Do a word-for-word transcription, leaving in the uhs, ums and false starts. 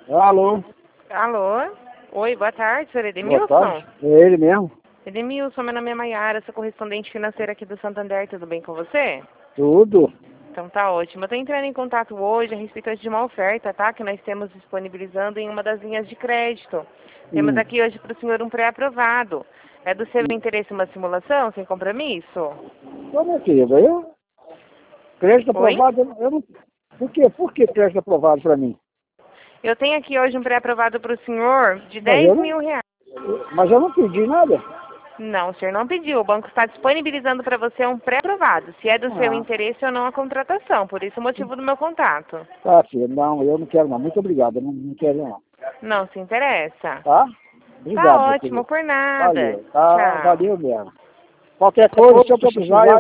Alô? Alô? Oi, boa tarde, senhor Boa Edmilson? tarde. É ele mesmo? Edmilson, meu nome é Maiara, sou correspondente financeira aqui do Santander, tudo bem com você? Tudo. Então tá ótimo. Eu tô entrando em contato hoje a respeito de uma oferta, tá? Que nós temos disponibilizando em uma das linhas de crédito. Temos Hum. aqui hoje para o senhor um pré-aprovado. É do seu interesse uma simulação sem compromisso? Ô, meu querido, eu... Crédito Oi? aprovado, eu eu não... Por quê? Por que crédito aprovado pra mim? Eu tenho aqui hoje um pré-aprovado para o senhor de Mas eu dez não... mil reais. Mas eu não pedi nada. Não, o senhor não pediu. O banco está disponibilizando para você um pré-aprovado. Se é do seu Ah, interesse ou não a contratação. Por isso o motivo do meu contato. tá, filho. Não, eu não quero não. Muito obrigado. Eu não, não quero não. Não se interessa? Tá? Tá Obrigado, meu ótimo, querido. por nada. Valeu. Tá, Tchau. valeu mesmo. Qualquer coisa, se eu precisar, eu